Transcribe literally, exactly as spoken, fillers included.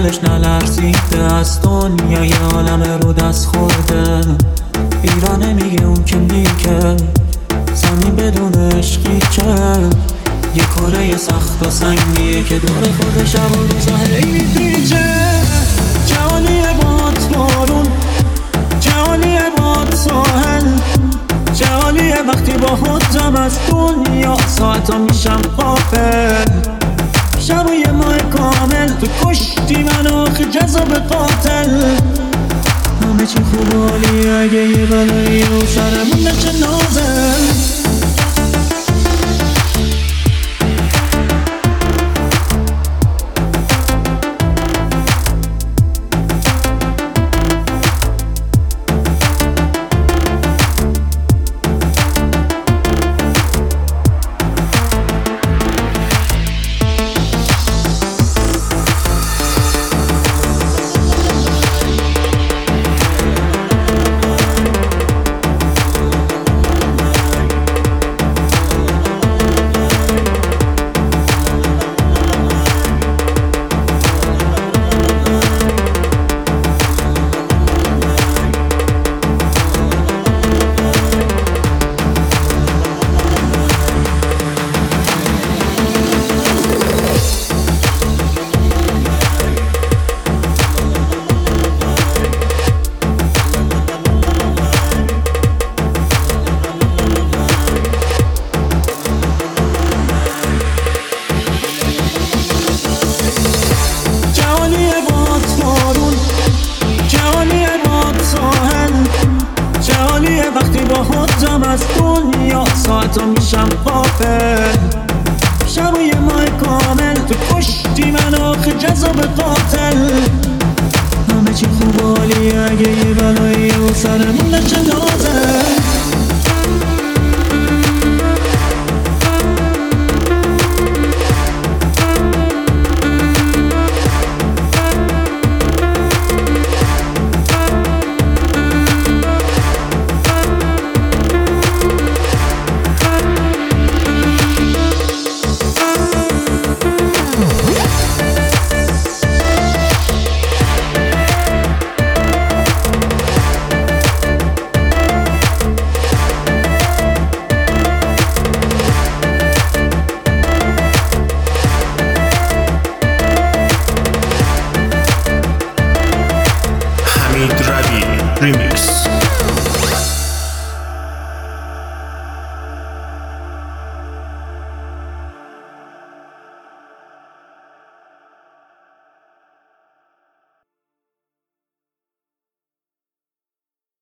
دلش نلرزیده، از دنیای عالم رو دست خورده. ایرانه میگه اون که میگه زمین بدون عشقی که یه کره سخت و سنگیه که دور خود شب و روزا هی میپیچه. جهانی باد بارون، جهانی باد ساحل، جهانی وقتی با خودم از دنیا ساعتا میشم غافل. شبای ماه کامل تو کشتی من آخه جذاب قاتل. همه چی خوب و عالیه اگه یه بلایی رو سرمون نشه نازل. وقتی با خودم از دنیا ساعتا میشم غافل. شبای ماه کامل تو کشتی من آخه جذاب قاتل. همه چی خوب و عالیه اگه یه بلایی و سرمون نشه نازل. Hamid Rabi Remix.